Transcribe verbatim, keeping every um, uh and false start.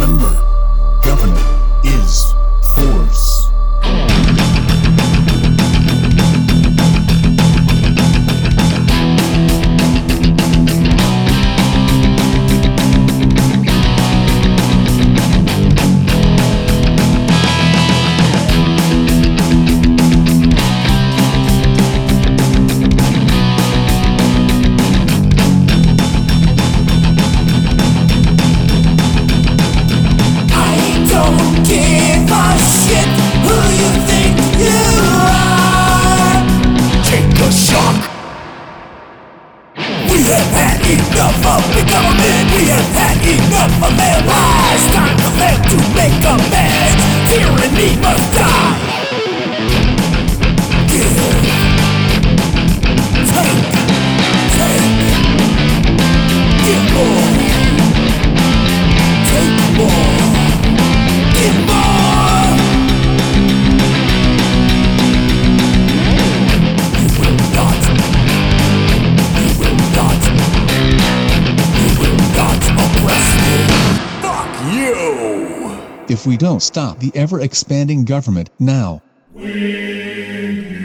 Remember, government is force. Don't give a shit who you think you are. Take a shock. We have had enough of the government. We have had enough of their lies. Time for them to make amends. Tyranny must die. Give. Take. Take. Give more. Take more. Give more! You will not. You will not. You will not oppress me. Fuck you! If we don't stop the ever-expanding government now, We